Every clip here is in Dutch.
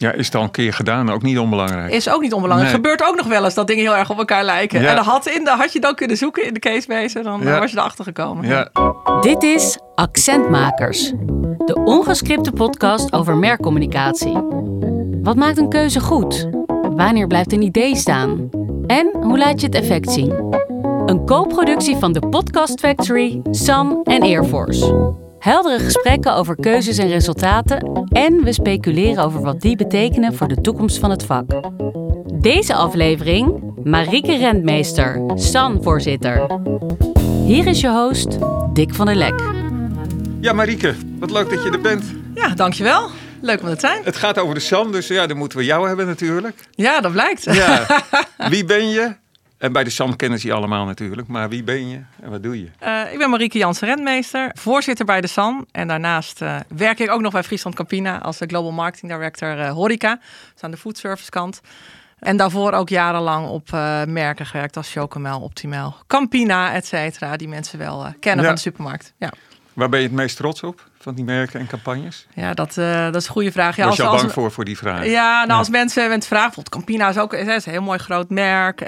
Ja, is het al een keer gedaan, ook niet onbelangrijk. Is ook niet onbelangrijk. Nee. Gebeurt ook nog wel eens dat dingen heel erg op elkaar lijken. Ja. En had je dan kunnen zoeken in de casebase, dan was je erachter gekomen. Ja. Dit is Accentmakers, de ongescripte podcast over merkcommunicatie. Wat maakt een keuze goed? Wanneer blijft een idee staan? En hoe laat je het effect zien? Een co-productie van de Podcast Factory, Sam en Air Force. Heldere gesprekken over keuzes en resultaten en we speculeren over wat die betekenen voor de toekomst van het vak. Deze aflevering, Marieke Rentmeester, SAN-voorzitter. Hier is je host, Dick van der Lek. Ja, Marieke, wat leuk dat je er bent. Ja, dankjewel. Leuk om er te zijn. Het gaat over de SAN, dus ja, dan moeten we jou hebben natuurlijk. Ja, dat blijkt. Ja. Wie ben je? En bij de SAN kennen ze je allemaal natuurlijk, maar wie ben je en wat doe je? Ik ben Marieke Jansen Rentmeester, voorzitter bij de SAN. En daarnaast werk ik ook nog bij Friesland Campina als de Global Marketing Director Horeca. Dus aan de foodservice kant. En daarvoor ook jarenlang op merken gewerkt als Chocomel, Optimal, Campina, et cetera. Die mensen wel kennen van de supermarkt. Ja. Waar ben je het meest trots op van die merken en campagnes? Ja, dat is een goede vraag. Ja, Was je al bang voor die vraag? Ja, als mensen vragen, bijvoorbeeld Campina is ook is een heel mooi groot merk.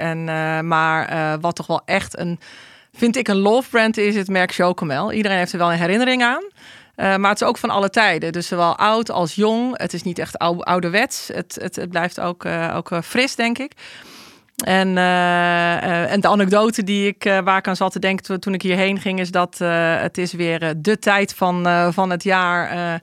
Maar wat toch wel echt vind ik een love brand is het merk Chocomel. Iedereen heeft er wel een herinnering aan. Maar het is ook van alle tijden. Dus zowel oud als jong. Het is niet echt ouderwets. Het blijft ook fris, denk ik. En de anekdote waar ik aan zat te denken toen ik hierheen ging, is dat het is weer de tijd van het jaar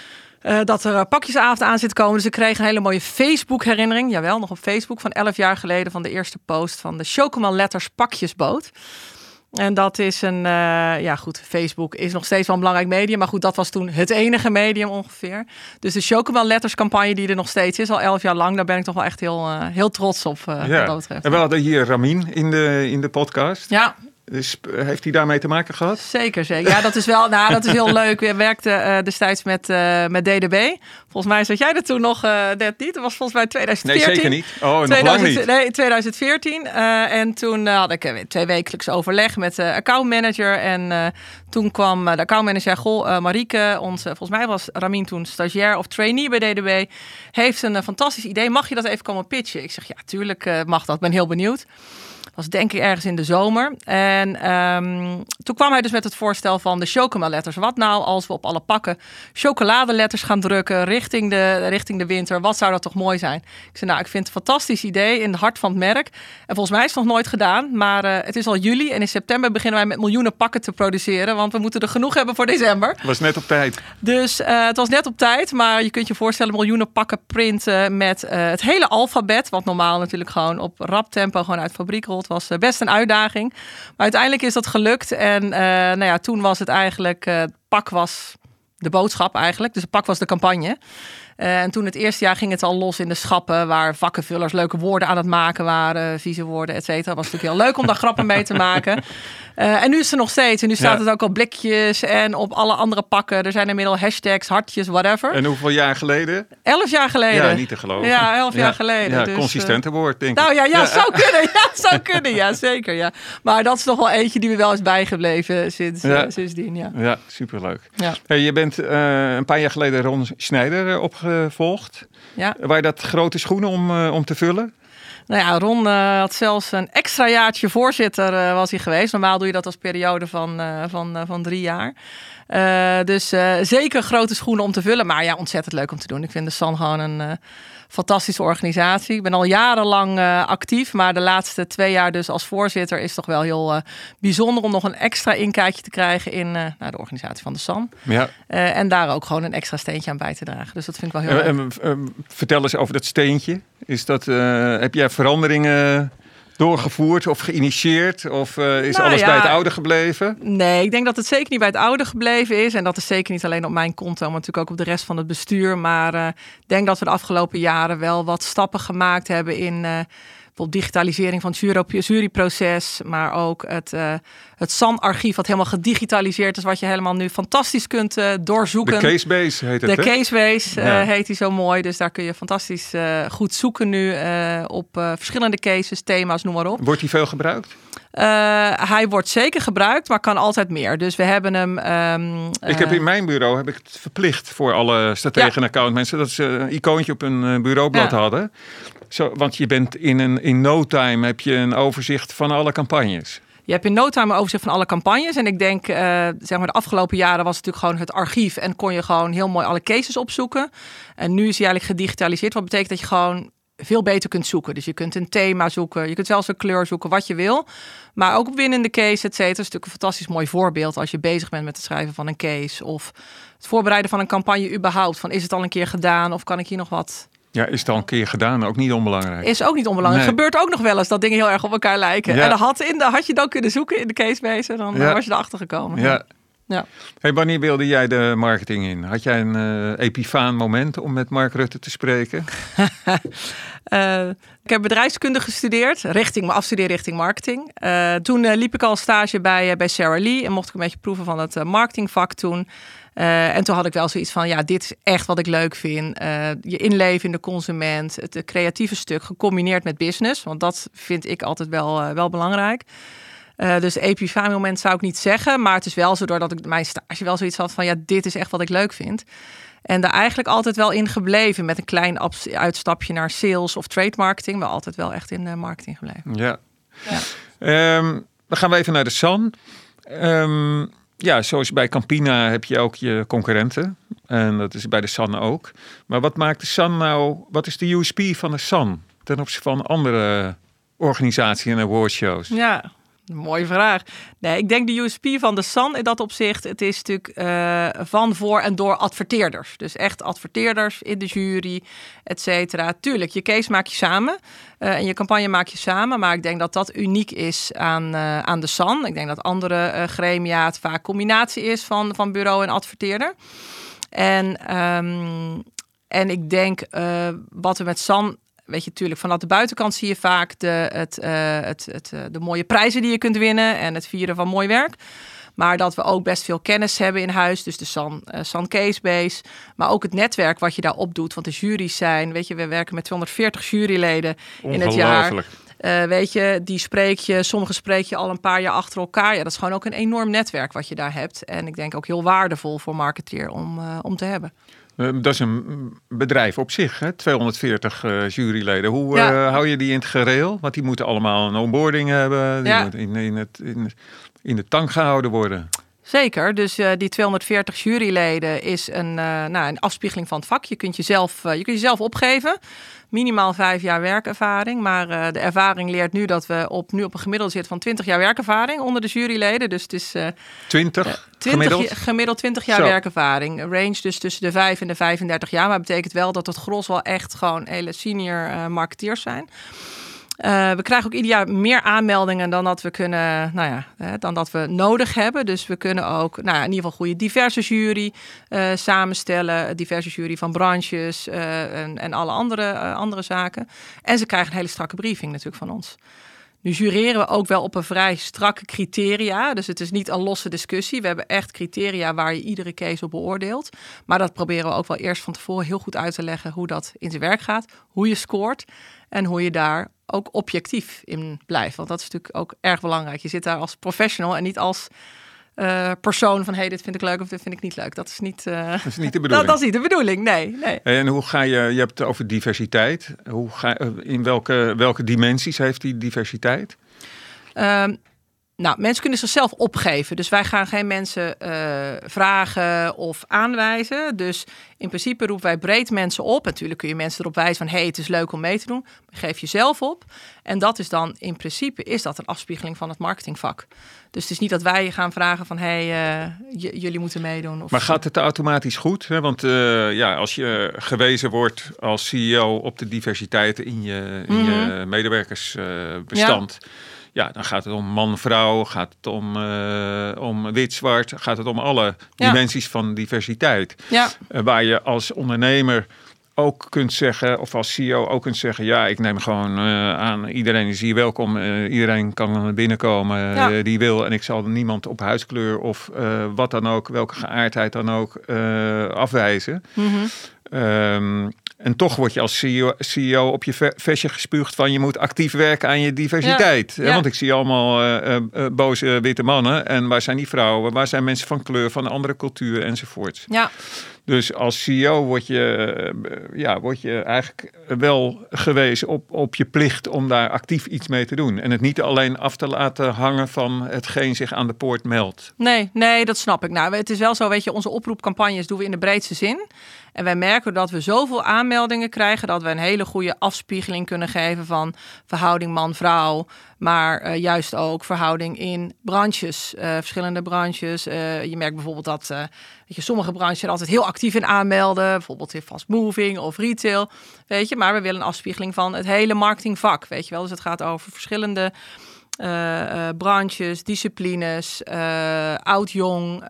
dat er pakjesavond aan zit te komen. Dus ik kreeg een hele mooie Facebook-herinnering. Jawel, nog op Facebook van 11 jaar geleden van de eerste post van de Chocomel Letters pakjesboot. En dat is Facebook is nog steeds wel een belangrijk medium. Maar goed, dat was toen het enige medium ongeveer. Dus de Chocomel Letters campagne die er nog steeds is, al 11 jaar lang. Daar ben ik toch wel echt heel trots op wat dat betreft. En we hadden hier Ramin in de podcast. Ja. Dus heeft hij daarmee te maken gehad? Zeker. Ja, dat is wel. Dat is heel leuk. We werkten destijds met DDB. Volgens mij zat jij er toen nog net niet. Dat was volgens mij 2014. Nee, zeker niet. Nog lang niet. Nee, 2014. En toen had ik 2 wekelijks overleg met de accountmanager. En toen kwam de accountmanager, Marieke, volgens mij was Ramin toen stagiair of trainee bij DDB, heeft een fantastisch idee. Mag je dat even komen pitchen? Ik zeg, ja, tuurlijk mag dat. Ik ben heel benieuwd. Dat was denk ik ergens in de zomer. En toen kwam hij dus met het voorstel van de Chocomel Letters. Wat nou als we op alle pakken chocoladeletters gaan drukken richting de winter? Wat zou dat toch mooi zijn? Ik zei, ik vind het een fantastisch idee in het hart van het merk. En volgens mij is het nog nooit gedaan. Maar het is al juli en in september beginnen wij met miljoenen pakken te produceren. Want we moeten er genoeg hebben voor december. Het was net op tijd. Dus het was net op tijd. Maar je kunt je voorstellen miljoenen pakken printen met het hele alfabet. Wat normaal natuurlijk gewoon op rap tempo gewoon uit fabriek rolt. Was best een uitdaging. Maar uiteindelijk is dat gelukt. En toen was het eigenlijk, het pak was de boodschap eigenlijk. Dus het pak was de campagne. En toen het eerste jaar ging het al los in de schappen, waar vakkenvullers leuke woorden aan het maken waren, vieze woorden, et cetera. Was natuurlijk heel leuk om daar grappen mee te maken. En nu is het er nog steeds. En nu staat het ook op blikjes en op alle andere pakken. Er zijn inmiddels hashtags, hartjes, whatever. En hoeveel jaar geleden? 11 jaar geleden. Ja, niet te geloven. Ja, 11 jaar geleden. Ja, dus, consistente woord, denk ik. Ja, zou kunnen. Ja, zou kunnen. Ja, zeker. Ja. Maar dat is nog wel eentje die me wel is bijgebleven sindsdien. Ja, ja, superleuk. Ja. Hey, je bent een paar jaar geleden Ron Schneider opgevolgd. Ja. Waren dat grote schoenen om te vullen? Nou ja, Ron had zelfs een extra jaartje voorzitter was hij geweest. Normaal doe je dat als periode van 3 jaar. Dus zeker grote schoenen om te vullen. Maar ja, ontzettend leuk om te doen. Ik vind de SAN gewoon een fantastische organisatie. Ik ben al jarenlang actief. Maar de laatste 2 jaar dus als voorzitter is toch wel heel bijzonder om nog een extra inkijkje te krijgen in de organisatie van de SAN. Ja. En daar ook gewoon een extra steentje aan bij te dragen. Dus dat vind ik wel heel leuk. Vertel eens over dat steentje. Heb jij veranderingen doorgevoerd of geïnitieerd? Of is alles bij het oude gebleven? Nee, ik denk dat het zeker niet bij het oude gebleven is. En dat is zeker niet alleen op mijn konto, maar natuurlijk ook op de rest van het bestuur. Maar ik denk dat we de afgelopen jaren wel wat stappen gemaakt hebben in bijvoorbeeld digitalisering van het juryproces, maar ook het SAN-archief wat helemaal gedigitaliseerd is, wat je helemaal nu fantastisch kunt doorzoeken. De Casebase heet het, De Casebase heet die zo mooi, dus daar kun je fantastisch goed zoeken nu op verschillende cases, thema's, noem maar op. Wordt die veel gebruikt? Hij wordt zeker gebruikt, maar kan altijd meer. Dus we hebben hem... ik heb in mijn bureau het verplicht voor alle strategen en accountmensen dat ze een icoontje op een bureaublad hadden. Zo, want je bent in no time heb je een overzicht van alle campagnes. Je hebt in no time een overzicht van alle campagnes. En ik denk, zeg maar de afgelopen jaren was het natuurlijk gewoon het archief. En kon je gewoon heel mooi alle cases opzoeken. En nu is hij eigenlijk gedigitaliseerd. Wat betekent dat je gewoon veel beter kunt zoeken. Dus je kunt een thema zoeken. Je kunt zelfs een kleur zoeken, wat je wil. Maar ook winnende case, et cetera. Dat is natuurlijk een fantastisch mooi voorbeeld als je bezig bent met het schrijven van een case. Of het voorbereiden van een campagne überhaupt. Van is het al een keer gedaan of kan ik hier nog wat... Ja, is het al een keer gedaan? Ook niet onbelangrijk. Is ook niet onbelangrijk. Nee. Gebeurt ook nog wel eens dat dingen heel erg op elkaar lijken. Ja. En had je dan kunnen zoeken in de Casebase, dan was je erachter gekomen. Ja. Hey, wanneer wilde jij de marketing in? Had jij een epifaan moment om met Mark Rutte te spreken? Ik heb bedrijfskunde gestudeerd, mijn afstuderen richting marketing. Toen liep ik al stage bij Sarah Lee en mocht ik een beetje proeven van het marketingvak toen. En toen had ik wel zoiets van, dit is echt wat ik leuk vind. Je inleven in de consument, het creatieve stuk gecombineerd met business. Want dat vind ik altijd wel belangrijk. Dus epifaan moment zou ik niet zeggen. Maar het is wel zo doordat ik mijn stage wel zoiets had van, dit is echt wat ik leuk vind. En daar eigenlijk altijd wel in gebleven met een klein uitstapje naar sales of trade marketing. Maar altijd wel echt in marketing gebleven. Ja. Dan gaan we even naar de SAN. Zoals bij Campina heb je ook je concurrenten. En dat is bij de SAN ook. Maar wat maakt de SAN nou... Wat is de USP van de SAN ten opzichte van andere organisaties en awardshows? Ja, mooie vraag. Nee, ik denk de USP van de SAN in dat opzicht... het is natuurlijk van, voor en door adverteerders. Dus echt adverteerders in de jury, et cetera. Tuurlijk, je case maak je samen... en je campagne maak je samen. Maar ik denk dat dat uniek is aan de SAN. Ik denk dat andere gremia het vaak combinatie is van bureau en adverteerder. En ik denk wat we met SAN... Weet je, natuurlijk, vanaf de buitenkant zie je vaak de mooie prijzen die je kunt winnen en het vieren van mooi werk. Maar dat we ook best veel kennis hebben in huis. Dus de SAN Casebase. Maar ook het netwerk wat je daarop doet. Want de jury's zijn, weet je, we werken met 240 juryleden in het jaar. Weet je, sommige spreek je al een paar jaar achter elkaar. Ja, dat is gewoon ook een enorm netwerk wat je daar hebt. En ik denk ook heel waardevol voor marketeer om te hebben. Dat is een bedrijf op zich, hè? 240 juryleden. Hoe hou je die in het gereel? Want die moeten allemaal een onboarding hebben. Die moeten in de tank gehouden worden. Zeker, dus die 240 juryleden is een afspiegeling van het vak. Je kunt jezelf opgeven. Minimaal 5 jaar werkervaring. Maar de ervaring leert nu dat we op een gemiddelde zitten van 20 jaar werkervaring onder de juryleden. Dus het is gemiddeld 20 jaar werkervaring. Range dus tussen de 5 en de 35 jaar. Maar dat betekent wel dat het gros wel echt gewoon hele senior marketeers zijn. We krijgen ook ieder jaar meer aanmeldingen dan dat we kunnen, dan dat we nodig hebben. Dus we kunnen ook in ieder geval goede diverse jury samenstellen. Diverse jury van branches en alle andere zaken. En ze krijgen een hele strakke briefing natuurlijk van ons. Nu jureren we ook wel op een vrij strakke criteria. Dus het is niet een losse discussie. We hebben echt criteria waar je iedere case op beoordeelt. Maar dat proberen we ook wel eerst van tevoren heel goed uit te leggen hoe dat in zijn werk gaat. Hoe je scoort en hoe je daar ook objectief in blijft. Want dat is natuurlijk ook erg belangrijk. Je zit daar als professional en niet als persoon van dit vind ik leuk of dit vind ik niet leuk. Dat is niet de bedoeling. Dat is niet de bedoeling, nee. En hoe ga je hebt het over diversiteit. In welke dimensies heeft die diversiteit? Mensen kunnen zichzelf opgeven. Dus wij gaan geen mensen vragen of aanwijzen. Dus in principe roepen wij breed mensen op. Natuurlijk kun je mensen erop wijzen van het is leuk om mee te doen. Maar geef jezelf op. En dat is dan in principe een afspiegeling van het marketingvak. Dus het is niet dat wij gaan vragen van jullie moeten meedoen. Maar gaat het automatisch goed? Hè? Want als je gewezen wordt als CEO op de diversiteit in je medewerkersbestand... Ja, dan gaat het om man-vrouw, gaat het om wit-zwart, gaat het om alle dimensies van diversiteit. Ja. Waar je als ondernemer ook kunt zeggen, of als CEO ook kunt zeggen, ja, ik neem gewoon aan, iedereen is hier welkom, iedereen kan binnenkomen die wil en ik zal niemand op huidskleur of wat dan ook, welke geaardheid dan ook afwijzen. En toch word je als CEO op je vestje gespuugd van je moet actief werken aan je diversiteit. Ja. Want ik zie allemaal boze witte mannen. En waar zijn die vrouwen? Waar zijn mensen van kleur, van een andere cultuur enzovoort? Ja. Dus als CEO word je eigenlijk wel gewezen op je plicht om daar actief iets mee te doen. En het niet alleen af te laten hangen van hetgeen zich aan de poort meldt. Nee, dat snap ik. Nou, het is wel zo, weet je, onze oproepcampagnes doen we in de breedste zin. En wij merken dat we zoveel aanmeldingen krijgen dat we een hele goede afspiegeling kunnen geven van verhouding man-vrouw. Maar juist ook verhouding in branches, verschillende branches. Je merkt bijvoorbeeld dat sommige branches er altijd heel actief in aanmelden. Bijvoorbeeld in fast moving of retail. Weet je, maar we willen een afspiegeling van het hele marketingvak. Weet je wel, dus het gaat over verschillende branches, disciplines, oud-jong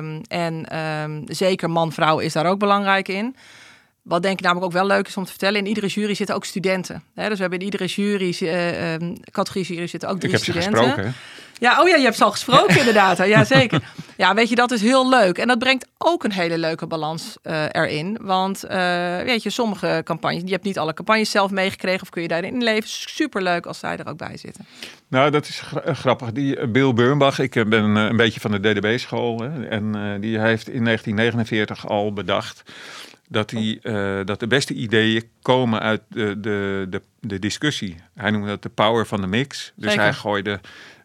en zeker man-vrouw is daar ook belangrijk in. Wat denk ik namelijk ook wel leuk is om te vertellen, in iedere jury zitten ook studenten. Dus we hebben in iedere categorie jury zitten ook 3 studenten. Ik heb ze gesproken. Ja, je hebt ze al gesproken inderdaad. Ja, zeker. Ja, weet je, dat is heel leuk. En dat brengt ook een hele leuke balans erin. Want weet je, sommige campagnes, je hebt niet alle campagnes zelf meegekregen of kun je daarin inleven. Superleuk als zij er ook bij zitten. Nou, dat is grappig. Die Bill Birnbach, ik ben een beetje van de DDB-school. En die heeft in 1949 al bedacht dat de beste ideeën komen uit de discussie. Hij noemde dat de power van de mix. Dus Zeker. Hij gooide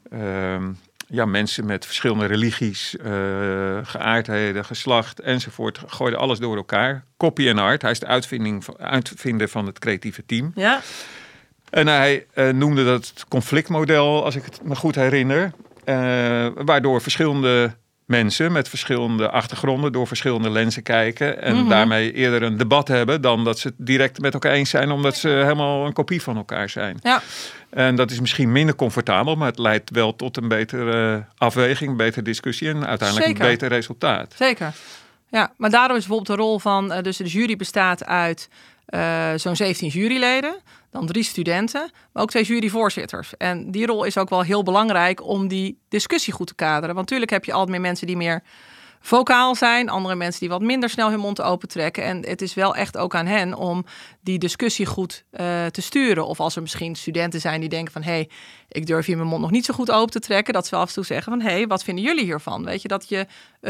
mensen met verschillende religies, geaardheden, geslacht enzovoort, gooide alles door elkaar. Copy en art. Hij is de uitvinder van het creatieve team. Ja. En hij noemde dat het conflictmodel, als ik het me goed herinner, waardoor verschillende mensen met verschillende achtergronden door verschillende lenzen kijken en daarmee eerder een debat hebben dan dat ze het direct met elkaar eens zijn omdat ze helemaal een kopie van elkaar zijn. Ja. En dat is misschien minder comfortabel, maar het leidt wel tot een betere afweging, een betere discussie en uiteindelijk Zeker. Een beter resultaat. Zeker. Ja, maar daardoor is bijvoorbeeld de rol van, dus de jury bestaat uit zo'n 17 juryleden, dan 3 studenten, maar ook 2 juryvoorzitters. En die rol is ook wel heel belangrijk om die discussie goed te kaderen. Want natuurlijk heb je altijd meer mensen die meer vocaal zijn, andere mensen die wat minder snel hun mond opentrekken. En het is wel echt ook aan hen om die discussie goed te sturen. Of als er misschien studenten zijn die denken van, hey, ik durf hier mijn mond nog niet zo goed open te trekken, dat ze wel af en toe zeggen van, hey, wat vinden jullie hiervan? Weet je, dat je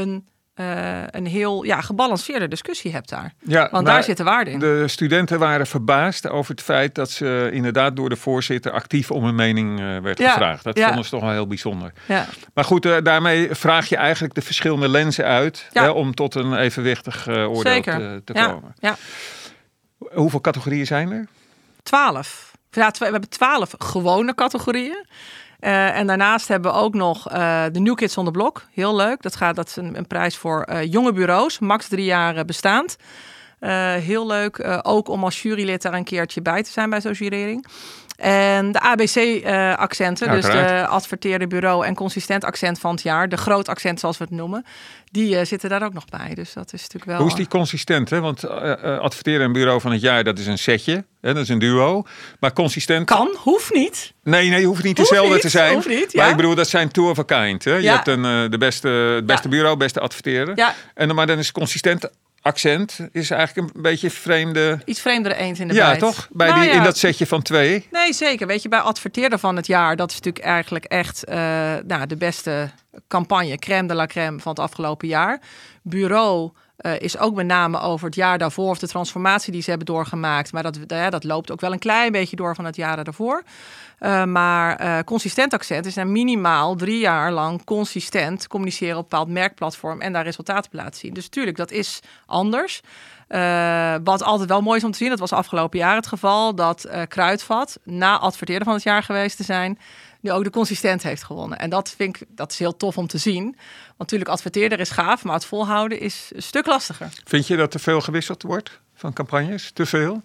een heel gebalanceerde discussie hebt daar. Ja, want daar zit de waarde in. De studenten waren verbaasd over het feit dat ze inderdaad door de voorzitter actief om een mening werd gevraagd. Dat vonden ze toch wel heel bijzonder. Ja. Maar goed, daarmee vraag je eigenlijk de verschillende lenzen uit om tot een evenwichtig oordeel te komen. Ja. Hoeveel categorieën zijn er? 12. Ja, we hebben 12 gewone categorieën. En daarnaast hebben we ook nog de New Kids on the Block. Heel leuk. Dat is een prijs voor jonge bureaus. Max 3 jaar bestaand. Heel leuk. Ook om als jurylid daar een keertje bij te zijn bij zo'n jurering. En de ABC-accenten, dus de adverteerde bureau en consistent accent van het jaar. De groot accent zoals we het noemen. Die zitten daar ook nog bij. Dus dat is natuurlijk wel... Hoe is die consistent? Hè? Want adverteren en bureau van het jaar, dat is een setje. Hè? Dat is een duo. Maar consistent... Kan, hoeft niet. Nee, hoeft niet dezelfde te zijn. Hoeft niet, ja. Maar ik bedoel, dat zijn two of a kind. Hè? Je hebt het beste bureau, beste adverteren. Ja. Maar dan is consistent accent is eigenlijk een beetje vreemde... Iets vreemdere eend in de bijt. Ja, toch? In dat setje van 2. Nee, zeker. Weet je, bij adverteerder van het jaar, dat is natuurlijk eigenlijk echt de beste campagne, crème de la crème van het afgelopen jaar. Bureau is ook met name over het jaar daarvoor of de transformatie die ze hebben doorgemaakt. Maar dat loopt ook wel een klein beetje door van het jaar daarvoor. Maar consistent accent is minimaal 3 jaar lang consistent communiceren op een bepaald merkplatform en daar resultaten op laten zien. Dus natuurlijk, dat is anders. Wat altijd wel mooi is om te zien, dat was afgelopen jaar het geval, dat Kruidvat, na adverteerder van het jaar geweest te zijn, nu ook de consistent heeft gewonnen. En dat is heel tof om te zien. Want natuurlijk, adverteerder is gaaf, maar het volhouden is een stuk lastiger. Vind je dat er veel gewisseld wordt van campagnes? Te veel?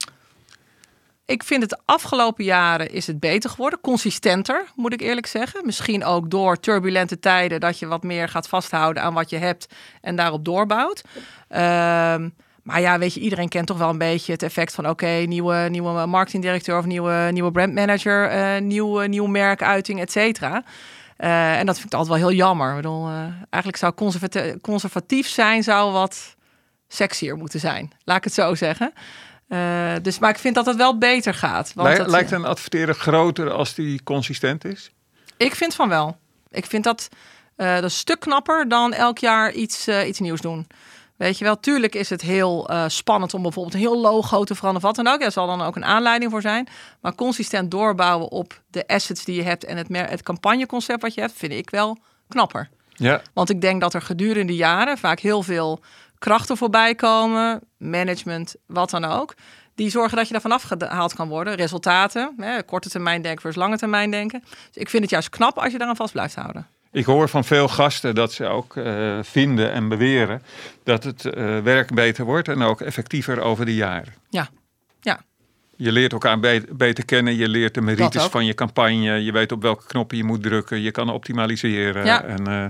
Ik vind het de afgelopen jaren is het beter geworden. Consistenter, moet ik eerlijk zeggen. Misschien ook door turbulente tijden dat je wat meer gaat vasthouden aan wat je hebt en daarop doorbouwt. Maar ja, weet je, iedereen kent toch wel een beetje het effect van... oké, nieuwe marketingdirecteur of nieuwe brandmanager... nieuw merkuiting, et cetera. En dat vind ik altijd wel heel jammer. Ik bedoel, eigenlijk zou conservatief zijn... zou wat sexier moeten zijn. Laat ik het zo zeggen. Maar ik vind dat het wel beter gaat. Want Lijkt een adverteerder groter als die consistent is? Ik vind van wel. Ik vind dat een stuk knapper dan elk jaar iets nieuws doen. Weet je wel, tuurlijk is het heel spannend om bijvoorbeeld een heel logo te veranderen. Wat dan ook. Daar zal dan ook een aanleiding voor zijn. Maar consistent doorbouwen op de assets die je hebt en het campagneconcept wat je hebt, vind ik wel knapper. Ja. Want ik denk dat er gedurende jaren vaak heel veel krachten voorbij komen, management, wat dan ook, die zorgen dat je daarvan afgehaald kan worden. Resultaten, korte termijn denken versus lange termijn denken. Dus ik vind het juist knap als je daaraan vast blijft houden. Ik hoor van veel gasten dat ze ook vinden en beweren dat het werk beter wordt en ook effectiever over de jaren. Ja. Je leert elkaar beter kennen, je leert de merites van je campagne, je weet op welke knoppen je moet drukken, je kan optimaliseren. Ja. En,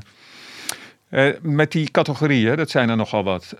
met die categorieën, dat zijn er nogal wat.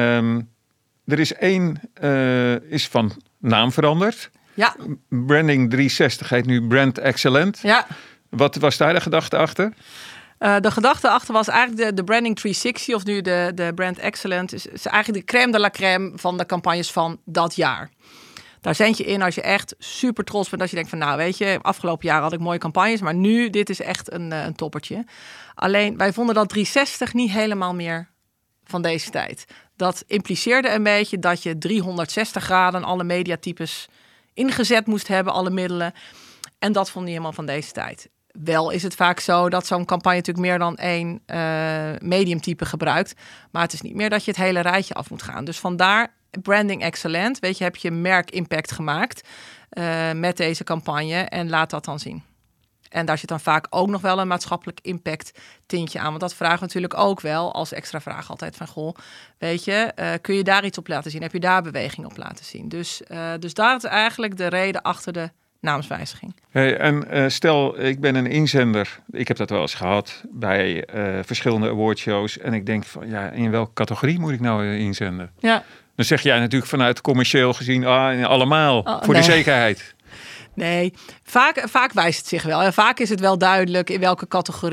Er is één is van naam veranderd. Ja. Branding 360 heet nu Brand Excellent. Ja. Wat was daar de gedachte achter? De gedachte achter was eigenlijk de Branding 360, of nu de Brand Excellent, is eigenlijk de crème de la crème van de campagnes van dat jaar. Daar zend je in als je echt super trots bent. Als je denkt van, nou weet je, afgelopen jaar had ik mooie campagnes, maar nu, dit is echt een toppertje. Alleen, wij vonden dat 360 niet helemaal meer van deze tijd. Dat impliceerde een beetje dat je 360 graden alle mediatypes ingezet moest hebben, alle middelen. En dat vond niet helemaal van deze tijd. Wel is het vaak zo dat zo'n campagne natuurlijk meer dan één mediumtype gebruikt. Maar het is niet meer dat je het hele rijtje af moet gaan. Dus vandaar branding excellent. Weet je, heb je merkimpact gemaakt met deze campagne en laat dat dan zien. En daar zit dan vaak ook nog wel een maatschappelijk impact tintje aan. Want dat vragen we natuurlijk ook wel als extra vraag altijd van, goh, weet je, kun je daar iets op laten zien? Heb je daar beweging op laten zien? Dus daar is eigenlijk de reden achter de naamswijziging. Hey, en stel, ik ben een inzender. Ik heb dat wel eens gehad bij verschillende awardshows. En ik denk van, ja, in welke categorie moet ik nou inzenden? Ja. Dan zeg jij natuurlijk vanuit commercieel gezien, allemaal, voor de zekerheid. Nee, vaak wijst het zich wel. En vaak is het wel duidelijk in welke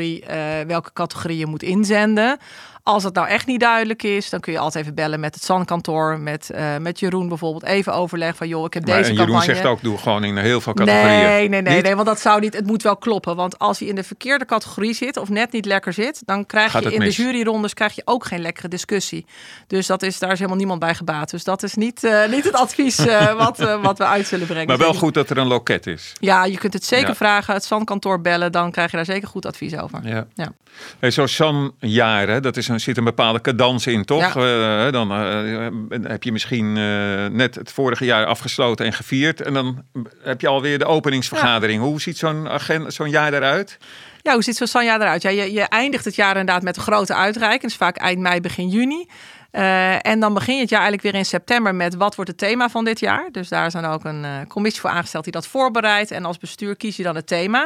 categorie je moet inzenden. Als het nou echt niet duidelijk is, dan kun je altijd even bellen met het SAN-kantoor, met Jeroen bijvoorbeeld. Even overleggen van, joh, ik heb deze campagne. En Jeroen zegt ook, doe gewoon in heel veel categorieën. Nee, want dat zou niet. Het moet wel kloppen. Want als hij in de verkeerde categorie zit of net niet lekker zit, dan krijg je in de juryrondes ook geen lekkere discussie. Dus daar is helemaal niemand bij gebaat. Dus dat is niet het advies wat we uit zullen brengen. Maar wel goed dat er een loket is. Ja, je kunt het zeker vragen, het SAN-kantoor bellen, dan krijg je daar zeker goed advies over. Ja. Hey, zo'n SAN-jaar, dat zit een bepaalde cadans in, toch? Ja. Dan heb je misschien net het vorige jaar afgesloten en gevierd. En dan heb je alweer de openingsvergadering. Ja. Hoe ziet zo'n jaar eruit? Ja, hoe ziet zo'n SAN-jaar eruit? Ja, je eindigt het jaar inderdaad met een grote uitreiking. Dat is vaak eind mei, begin juni. En dan begin je het jaar eigenlijk weer in september met wat wordt het thema van dit jaar. Dus daar is dan ook een commissie voor aangesteld die dat voorbereidt. En als bestuur kies je dan het thema.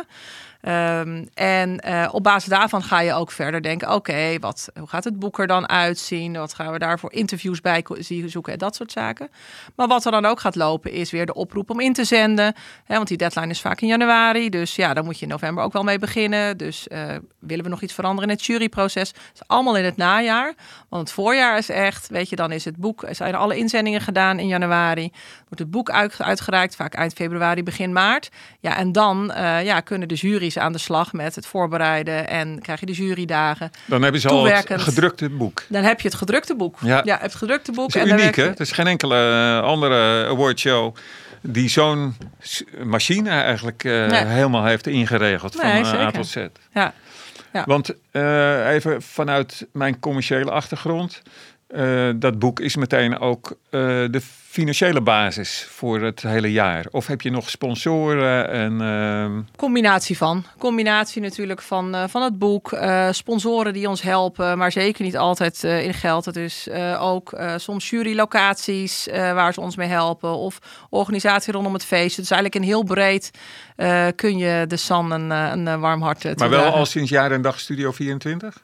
Op basis daarvan ga je ook verder denken, oké, hoe gaat het boek er dan uitzien? Wat gaan we daar voor interviews bij zoeken en dat soort zaken. Maar wat er dan ook gaat lopen is weer de oproep om in te zenden. Want die deadline is vaak in januari. Dus ja, daar moet je in november ook wel mee beginnen. Dus willen we nog iets veranderen in het juryproces? Dat is allemaal in het najaar. Want het voorjaar is echt, weet je, dan is het boek, zijn er alle inzendingen gedaan in januari. Wordt het boek uitgereikt, vaak eind februari, begin maart. Ja, en dan kunnen de jury's aan de slag met het voorbereiden en krijg je de jurydagen. Dan hebben ze al het gedrukte boek. Dan heb je het gedrukte boek. Ja, het gedrukte boek. Het is uniek, hè? Het is geen enkele andere awardshow die zo'n machine eigenlijk helemaal heeft ingeregeld van A tot Z. Ja. Want even vanuit mijn commerciële achtergrond, dat boek is meteen ook de financiële basis voor het hele jaar. Of heb je nog sponsoren? En Combinatie natuurlijk van het boek. Sponsoren die ons helpen, maar zeker niet altijd in geld. Het is ook soms jurylocaties waar ze ons mee helpen. Of organisatie rondom het feest. Dus eigenlijk een heel breed kun je de SAN een warm hart toedragen. Maar wel al sinds jaar en dag Studio 24?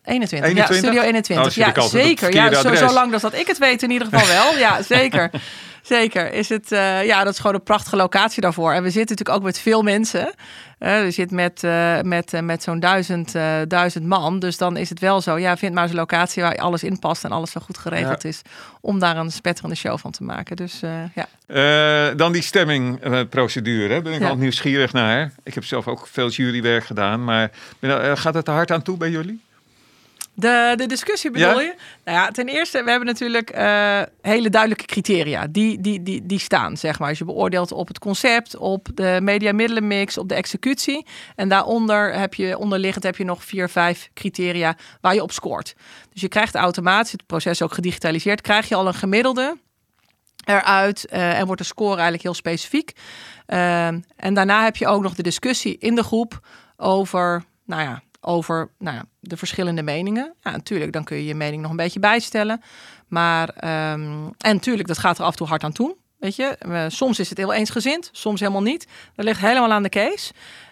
21. Ja, Studio 21. Ja, zeker. Ja, zo lang dat ik het weet in ieder geval wel. Ja, zeker. Zeker. Is het, dat is gewoon een prachtige locatie daarvoor. En we zitten natuurlijk ook met veel mensen. We zitten met zo'n 1000 man. Dus dan is het wel zo. Ja, vind maar eens een locatie waar alles in past en alles zo goed geregeld is. Om daar een spetterende show van te maken. Dus dan die stemmingprocedure. Ben ik altijd nieuwsgierig naar. Ik heb zelf ook veel jurywerk gedaan. Maar gaat het er hard aan toe bij jullie? De discussie bedoel je? Nou ja, ten eerste, we hebben natuurlijk hele duidelijke criteria. Die staan, zeg maar. Als je beoordeelt op het concept, op de mediamiddelenmix, op de executie. En daaronder onderliggend heb je nog 4-5 criteria waar je op scoort. Dus je krijgt automatisch, het proces is ook gedigitaliseerd, krijg je al een gemiddelde eruit. En wordt de score eigenlijk heel specifiek. En daarna heb je ook nog de discussie in de groep over de verschillende meningen. Ja, natuurlijk, dan kun je je mening nog een beetje bijstellen. Maar, en natuurlijk, dat gaat er af en toe hard aan toe. Weet je, soms is het heel eensgezind, soms helemaal niet. Dat ligt helemaal aan de case.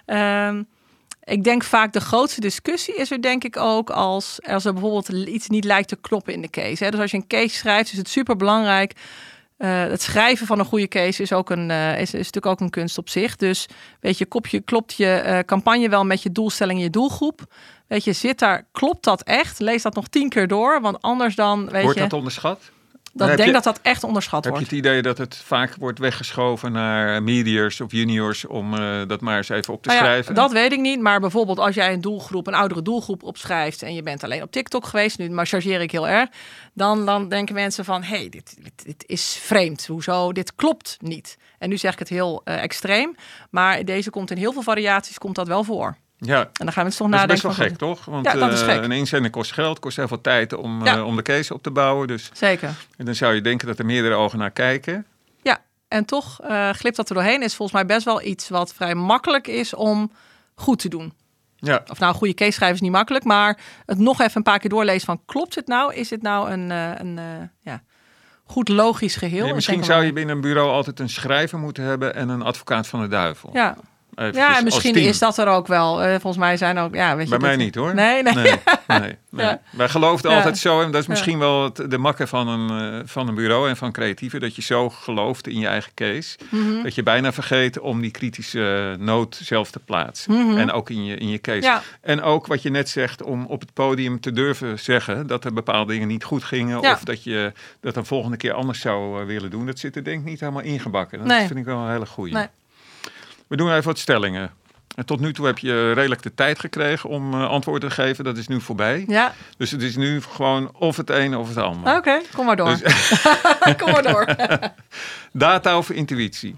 Ik denk vaak de grootste discussie is er denk ik ook als er bijvoorbeeld iets niet lijkt te kloppen in de case. Hè? Dus als je een case schrijft, is het super belangrijk. Het schrijven van een goede case is natuurlijk ook een kunst op zich. Dus weet je, klopt je campagne wel met je doelstelling en je doelgroep? Weet je, klopt dat echt? Lees dat nog 10 keer door, want anders dan Wordt dat onderschat? Dat echt onderschat wordt. Heb je het idee dat het vaak wordt weggeschoven naar mediërs of juniors om dat maar eens even op te schrijven? Dat weet ik niet, maar bijvoorbeeld als jij een oudere doelgroep opschrijft en je bent alleen op TikTok geweest, nu maar chargeer ik heel erg, dan denken mensen van, dit is vreemd. Hoezo? Dit klopt niet. En nu zeg ik het heel extreem, maar deze komt in heel veel variaties komt dat wel voor. Ja, en dan gaan we toch nadenken. Dat is best wel gek, toch? Want dat is gek. Een inzending kost geld, kost heel veel tijd om de case op te bouwen. Dus, zeker. En dan zou je denken dat er meerdere ogen naar kijken. Ja, en toch glipt dat er doorheen. Is volgens mij best wel iets wat vrij makkelijk is om goed te doen. Ja. Of nou, een goede case schrijven is niet makkelijk, maar het nog even een paar keer doorlezen van, klopt het nou? Is het nou een goed logisch geheel? Ja, misschien zou je binnen een bureau altijd een schrijver moeten hebben en een advocaat van de duivel. Ja. En misschien is dat er ook wel. Volgens mij zijn ook... Ja, weet je, bij mij niet hoor. Nee. Ja. Wij geloofden altijd zo. En dat is misschien wel de makke van een bureau en van creatieven. Dat je zo gelooft in je eigen case. Mm-hmm. Dat je bijna vergeet om die kritische noot zelf te plaatsen. Mm-hmm. En ook in je case. Ja. En ook wat je net zegt, om op het podium te durven zeggen dat er bepaalde dingen niet goed gingen. Ja. Of dat je dat een volgende keer anders zou willen doen. Dat zit er denk ik niet helemaal ingebakken. Dat vind ik wel een hele goeie. Nee. We doen even wat stellingen. En tot nu toe heb je redelijk de tijd gekregen om antwoorden te geven. Dat is nu voorbij. Ja. Dus het is nu gewoon of het ene of het andere. Oké, kom maar door. Kom maar door. Data of intuïtie?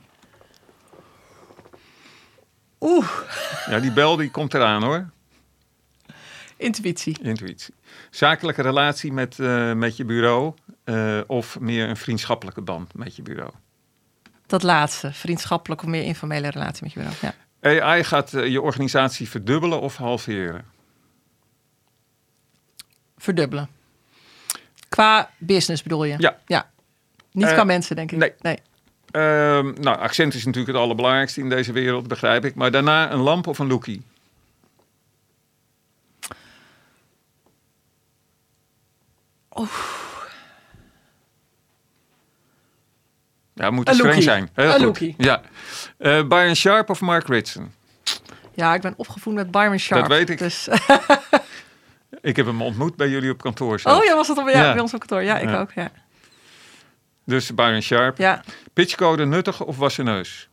Ja, die bel die komt eraan hoor. Intuïtie. Zakelijke relatie met je bureau of meer een vriendschappelijke band met je bureau? Dat laatste, vriendschappelijk of meer informele relatie met je bureau. Ja. AI gaat je organisatie verdubbelen of halveren? Verdubbelen. Qua business bedoel je? Ja. Niet qua mensen, denk ik. Nee. Accent is natuurlijk het allerbelangrijkste in deze wereld, begrijp ik. Maar daarna een lamp of een lookie? Ja, moet streng zijn. Heel goed. Lookie. Ja. Byron Sharp of Mark Ritson? Ja, ik ben opgevoed met Byron Sharp. Dat weet ik. Dus. Ik heb hem ontmoet bij jullie op kantoor zelf. Oh ja, was dat bij ons op kantoor? Ja, ik ook. Ja. Dus Byron Sharp. Ja. Pitchcode nuttig of wassen neus?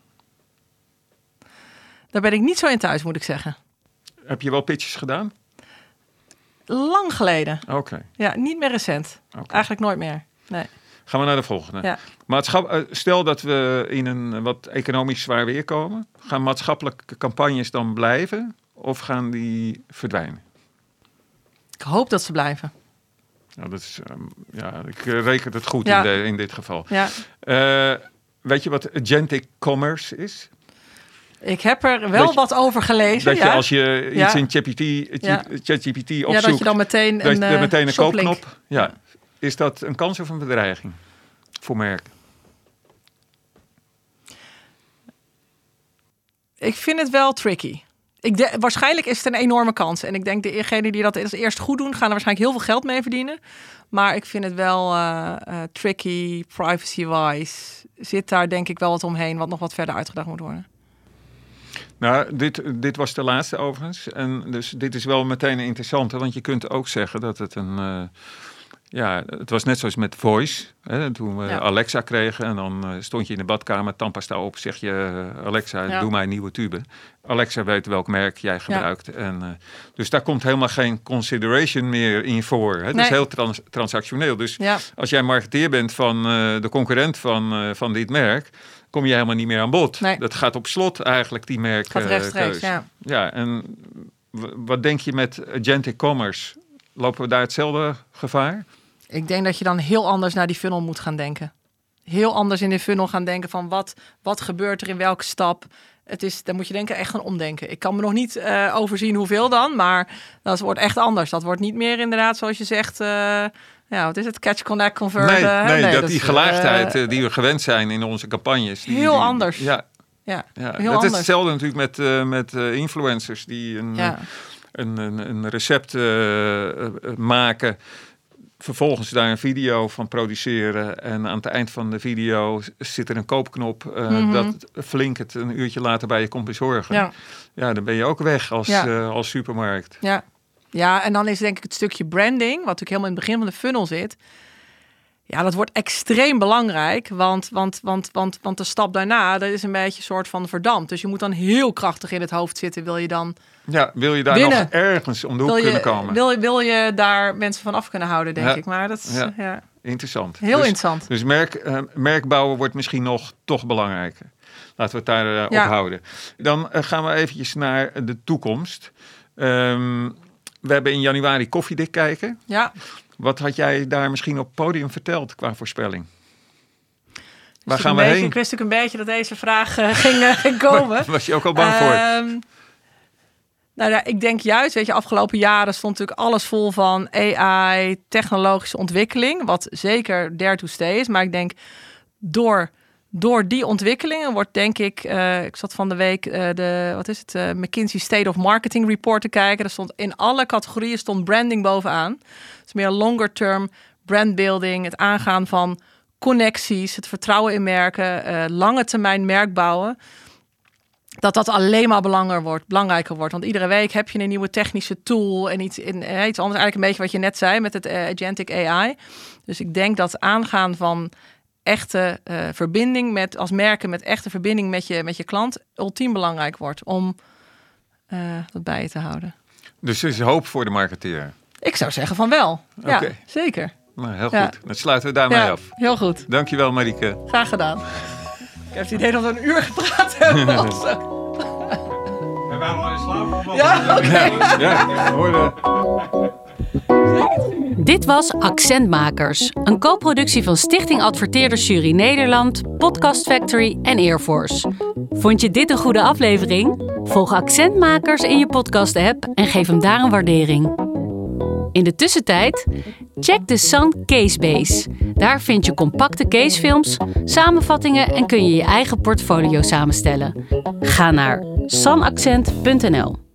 Daar ben ik niet zo in thuis, moet ik zeggen. Heb je wel pitches gedaan? Lang geleden. Oké. Ja, niet meer recent. Eigenlijk nooit meer. Nee. Gaan we naar de volgende. Ja. Stel dat we in een wat economisch zwaar weer komen. Gaan maatschappelijke campagnes dan blijven of gaan die verdwijnen? Ik hoop dat ze blijven. Nou, dat is, ik reken het goed in dit geval. Ja. Weet je wat agentic commerce is? Ik heb er wel wat over gelezen. Dat je als je iets in ChatGPT opzoekt, dat je dan meteen een koopknop. Ja. Is dat een kans of een bedreiging voor merken? Ik vind het wel tricky. Waarschijnlijk is het een enorme kans. En ik denk degenen die dat als eerst goed doen, gaan er waarschijnlijk heel veel geld mee verdienen. Maar ik vind het wel tricky, privacy-wise. Zit daar denk ik wel wat omheen, wat nog wat verder uitgedacht moet worden. Nou, dit was de laatste overigens. En dus dit is wel meteen een interessante. Want je kunt ook zeggen dat het het was net zoals met Voice. Hè, toen we Alexa kregen en dan stond je in de badkamer, tandpasta op, zeg je Alexa, doe mij een nieuwe tube. Alexa weet welk merk jij gebruikt. Ja. En, dus daar komt helemaal geen consideration meer in voor. Hè. Het is heel transactioneel. Dus als jij marketeer bent van de concurrent van dit merk, kom je helemaal niet meer aan bod. Nee. Dat gaat op slot eigenlijk, die merk. Gaat rechtstreeks, ja, en wat denk je met agentic commerce? Lopen we daar hetzelfde gevaar? Ik denk dat je dan heel anders naar die funnel moet gaan denken. Heel anders in de funnel gaan denken van wat gebeurt er in welke stap. Dan moet je denken echt gaan omdenken. Ik kan me nog niet overzien hoeveel dan, maar dat wordt echt anders. Dat wordt niet meer inderdaad zoals je zegt, wat is het? Catch, connect, convert. Nee, die gelaagdheid die we gewend zijn in onze campagnes. Heel anders. Ja, heel dat is hetzelfde natuurlijk met influencers die een recept maken, vervolgens daar een video van produceren en aan het eind van de video zit er een koopknop dat Flink het een uurtje later bij je komt bezorgen. Ja, dan ben je ook weg als supermarkt. Ja, en dan is denk ik het stukje branding, wat natuurlijk helemaal in het begin van de funnel zit. Ja, dat wordt extreem belangrijk, want de stap daarna, dat is een beetje een soort van verdampt. Dus je moet dan heel krachtig in het hoofd zitten, wil je dan wil je daar winnen. Nog ergens om de hoek kunnen komen? Wil je daar mensen van af kunnen houden, denk ik. Maar dat is interessant. Heel interessant. Dus merkbouwen wordt misschien nog toch belangrijker. Laten we het daar op houden. Dan gaan we eventjes naar de toekomst. We hebben in januari koffiedik kijken. Ja. Wat had jij daar misschien op het podium verteld qua voorspelling? Waar gaan we heen? Ik wist ook een beetje dat deze vraag ging komen. Was je ook al bang voor? Ik denk juist, afgelopen jaren stond natuurlijk alles vol van AI, technologische ontwikkeling. Wat zeker there to stay is. Maar ik denk door die ontwikkelingen wordt denk ik zat van de week McKinsey State of Marketing Report te kijken. Er stond in alle categorieën branding bovenaan. Dus meer longer term brandbuilding, het aangaan van connecties, het vertrouwen in merken, lange termijn merk bouwen. Dat alleen maar belangrijker wordt. Want iedere week heb je een nieuwe technische tool en iets anders. Eigenlijk een beetje wat je net zei met het agentic AI. Dus ik denk dat aangaan van echte verbinding als merken met echte verbinding met je klant ultiem belangrijk wordt om dat bij je te houden. Dus er is hoop voor de marketeer? Ik zou zeggen van wel. Ja, okay. Zeker. Nou, heel goed. Dan sluiten we daarmee af. Heel goed. Dankjewel, Marieke. Graag gedaan. Ik heb het idee dat we een uur gepraat hebben. En waarom al in slaap gevallen? Ja, oké. Ja, hoorde. Dit was Accentmakers, een co-productie van Stichting Adverteerders Jury Nederland, Podcast Factory en Airforce. Vond je dit een goede aflevering? Volg Accentmakers in je podcast-app en geef hem daar een waardering. In de tussentijd, check de Sun Casebase. Daar vind je compacte casefilms, samenvattingen en kun je je eigen portfolio samenstellen. Ga naar sunaccent.nl.